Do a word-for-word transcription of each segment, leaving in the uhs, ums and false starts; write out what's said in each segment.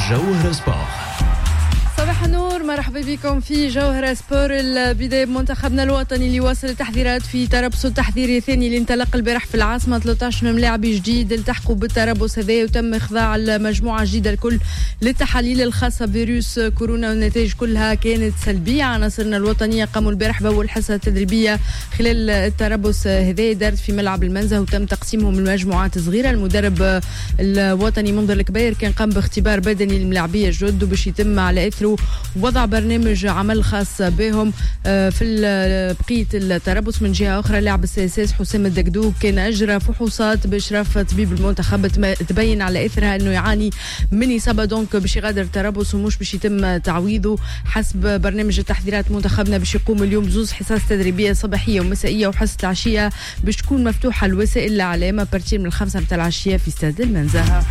جوهرة سبور. صباح النور، مرحبا بكم في جوهرة سبور. البداية بمنتخبنا الوطني اللي واصل التحضيرات في تربص التحضيري الثاني اللي انطلق البارح في العاصمة. ثلاثة عشر ملاعب جديد التحقوا بالتربص هذا، وتم إخضاع المجموعة الجديدة الكل للتحاليل الخاصة بفيروس كورونا، والنتائج كلها كانت سلبية. عناصرنا الوطنية قاموا البارح بأول حصة تدريبية خلال التربص هذا، دارت في ملعب المنزه، وتم تقسيمهم لمجموعات صغيرة. المدرب الوطني منذر الكبير كان قام باختبار بدني للملاعبية الجدد، وباش يتم على إثره وضع برنامج عمل خاص بهم في بقية التربص. من جهة أخرى لاعب السياساس حسام الدقدوق كان أجرى فحوصات بإشراف طبيب المنتخب، تبين على إثرها أنه يعاني من إصابة، دونك باش يغادر التربص ومش باش يتم تعويضه. حسب برنامج التحضيرات منتخبنا باش يقوم اليوم بزوز حصص تدريبية صباحية ومسائية، وحصة العشية باش تكون مفتوحة لوسائل الإعلام بارتير من الخمسة متاع العشية في استاد المنزه.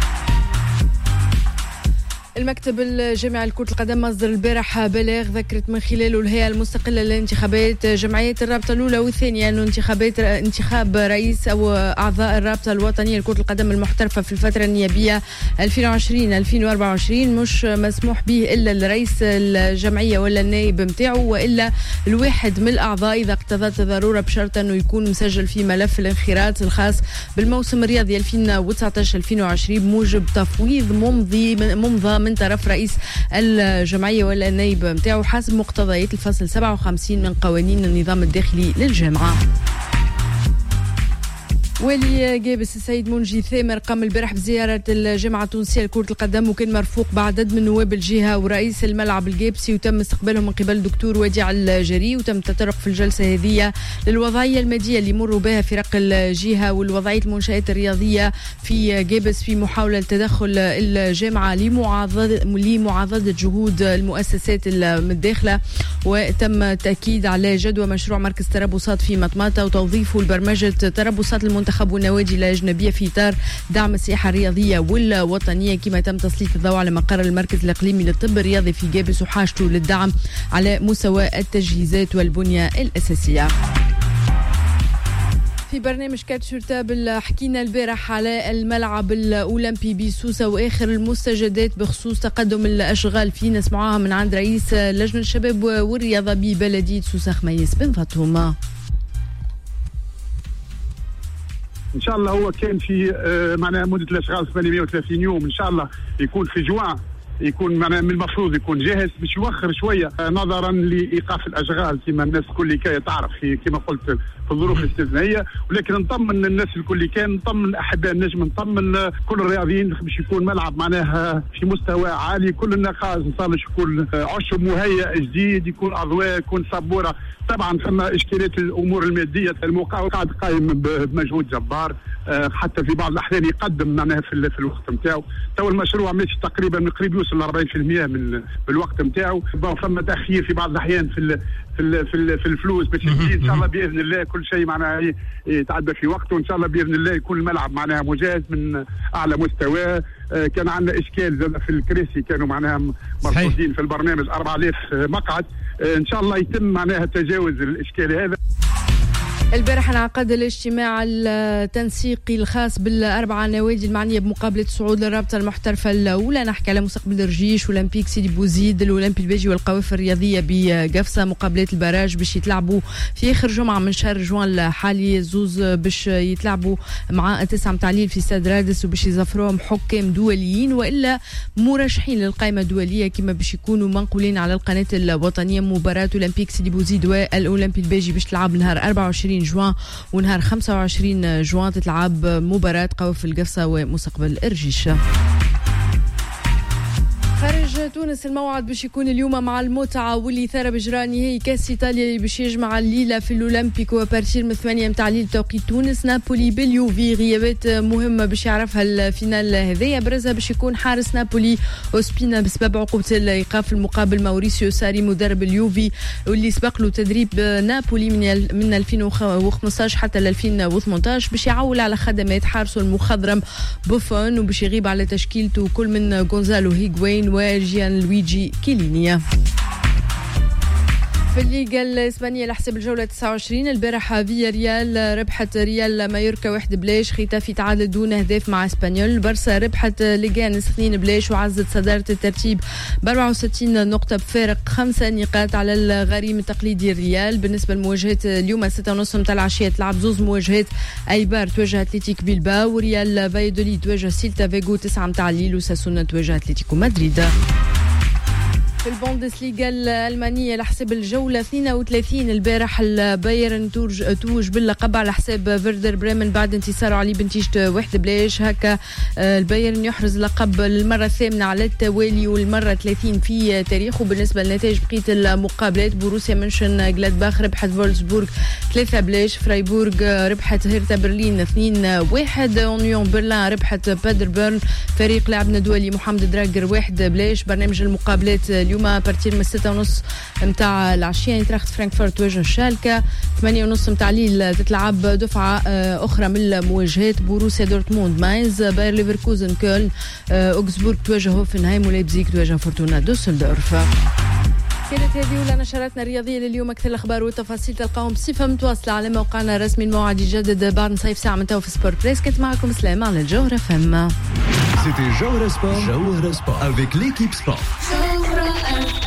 المكتب الجامعي لكرة القدم مصدر البارح بلاغ ذكرت من خلاله الهيئة المستقلة للانتخابات جمعية الرابطة الأولى والثانية أنه انتخابات انتخاب رئيس أو أعضاء الرابطة الوطنية لكرة القدم المحترفة في الفترة النيابية ألفين وعشرين ألفين وأربعة وعشرين مش مسموح به إلا الرئيس الجمعية ولا النائب متاعه، وإلا الواحد من الأعضاء إذا اقتضت الضرورة، بشرط أنه يكون مسجل في ملف الانخراط الخاص بالموسم الرياضي ألفين وتسعة عشر ألفين وعشرين بموجب تفويض ممضي ممضى من طرف رئيس الجمعية ولا النائب متاعه حسب مقتضيات الفصل سبعة وخمسين من قوانين النظام الداخلي للجامعة. والي جابس السيد منجي ثامر قام البارح بزيارة الجامعة التونسية لكرة القدم، وكان مرفوق بعدد من نواب الجهة ورئيس الملعب الجابسي، وتم استقبالهم من قبل دكتور وديع الجري. وتم التطرق في الجلسة هذه للوضعية المادية اللي مروا بها فرق الجهة والوضعية المنشآت الرياضية في جابس في محاولة تدخل الجامعة لمعاضدة لمعاضدة جهود المؤسسات المتداخلة. وتم التأكيد على جدوى مشروع مركز تربصات في مطماطة وتوظيفه لبرمجة تربصات المنتخب والنوادي الأجنبية في إطار دعم السياحة الرياضية والوطنية، كما تم تسليط الضوء على مقر المركز الإقليمي للطب الرياضي في جابس وحاجته للدعم على مستوى التجهيزات والبنية الأساسية. في برنامج كاتشور تابل حكينا البارح على الملعب الأولمبي بسوسة وآخر المستجدات بخصوص تقدم الأشغال فيه، نسمعوها من عند رئيس لجنة الشباب والرياضة ببلدية سوسة خميس بن فاطمة. ان شاء الله هو كان في معناها مده الاشغال ثمانمائة وثلاثين يوم، ان شاء الله يكون في جوان يكون معناها من المفروض يكون جاهز، باش يوخر شويه نظرا لايقاف الاشغال كما الناس الكل كي تعرف كما قلت في الظروف الاستثنائيه. ولكن نطمن الناس الكل كان نطمن احباء النجم، نطمن كل الرياضيين باش يكون ملعب معناها في مستوى عالي. كل النقاص ان شاء الله يكون عشب مهيئ جديد، يكون اضواء، يكون سبوره. طبعا ثم اشكالات الامور الماديه، الموقع قاعد قايم بمجهود جبار، حتى في بعض الاحيان يقدم معناها في, في الوقت نتاعو. تو المشروع ماشي تقريبا من قريب يوصل ل أربعين بالمئة من بالوقت نتاعو. ثم تاخير في بعض الاحيان في ال في ال في, ال في الفلوس باش تجي. ان شاء الله باذن الله كل شيء معناها يتعدى في وقته، وان شاء الله باذن الله يكون الملعب معناها مجهز من اعلى مستوى. كان عندنا اشكال زاد في الكراسي، كانوا معناها مرصودين في البرنامج أربعة آلاف مقعد. ان شاء الله يتم معناها تجاوز الاشكال هذا. البارح انعقد الاجتماع التنسيقي الخاص بالاربعه نوادي المعنيه بمقابله الصعود للرابطه المحترفه الاولى. نحكي على مستقبل الرجيش واولمبيك سيدي بوزيد، الاولمبي الباجي والقوافل الرياضيه بقفصه. مقابلات البراج باش يتلعبوا في اخر جمعه من شهر جوان الحالي، زوز باش يتلعبوا مع تسعه متعليل في استاد رادس، وباش يزفروهم حكام دوليين والا مرشحين للقائمه الدوليه كما باش يكونوا منقولين على القناه الوطنيه. مباراه اولمبيك سيدي بوزيد والاولمبي الباجي باش تلعب نهار أربعة وعشرين جوان، ونهار خمسة وعشرين جوان تتلعب مباراة قوافل القفصة ومستقبل الرجيش. خارج تونس الموعد باش يكون اليوم مع المتعة والإثارة بإجراء نهائي كأس إيطاليا اللي باش يجمع الليلة في الأولمبيك وبارتير من ثمانية متاع الليل توقيت تونس. نابولي باليوفي، غيابات مهمة باش يعرفها الفينال هذايا، برزها باش يكون حارس نابولي أوسبينا بسبب عقوبة الإيقاف المقابل ماوريسيو ساري مدرب اليوفي واللي سبق له تدريب نابولي من من ألفين وخمسطاش حتى ل ألفين وثمانطاش باش يعول على خدمات حارسه المخضرم بوفون، وباش يغيب على تشكيلته كل من غونزالو هيغوين وجيان لويجي كيلينيا. في الليغا الإسبانية لحساب الجولة تسعة وعشرين البارحة فيا ريال ربحت ريال مايوركا واحد بلاش، ختافي تعادل دون أهداف مع اسبانيول، برسا ربحت ليغانس اثنين بلاش وعزت صدارة الترتيب ب أربعة وستين نقطة بفارق خمسة نقاط على الغريم التقليدي الريال. بالنسبة لمواجهات اليوم ستة ونص متاع العشية تلعب زوز مواجهات، ايبار تواجه اتلتيك بيلباو وريال فايدوليد تواجه سيلتا فيغو، تسعة متاع الليل وساسونا تواجه اتلتيكو مدريد. في البوندسليغا الألمانية لحساب الجولة اثنين وثلاثين البارح البايرن توج باللقب على حساب فيردر بريمن بعد انتصاره عليه بنتيجة واحد بلاش. هكا البايرن يحرز لقب للمرة الثامنة على التوالي والمرة ثلاثين في تاريخه. بالنسبة للنتائج بقية المقابلات، بوروسيا منشن جلادباخ ربحت فولسبورغ ثلاثة بلاش، فرايبورغ ربحت هيرتا برلين اثنين واحد، اونيون برلين ربحت بادربرن، فريق لاعبنا دولي محمد دراجر واحد بلاش. برنامج المقابلات اليوم بارتير من الستة ونص متاع العشية ينتراخت فرانكفورت تواجه شالكا، ثمانية ونص متاع الليل تتلعب دفعة أخرى من المواجهات، بوروسيا دورتموند ماينز، باير ليفركوزن كولن، أوغسبورغ تواجه هوفنهايم ولايبزيغ تواجه فورتونا دوسلدورف. كانت هذه ولا نشراتنا الرياضية لليوم. أكثر الأخبار والتفاصيل تلقاهم بصفة متواصلة على موقعنا الرسمي. الموعد يجدد بعد نصيف ساعة من تو في سبورت بريس. كنت معكم سلامة على الجوهرة فما. C'était Jawhara Sport, Jawhara Sport avec l'équipe sport.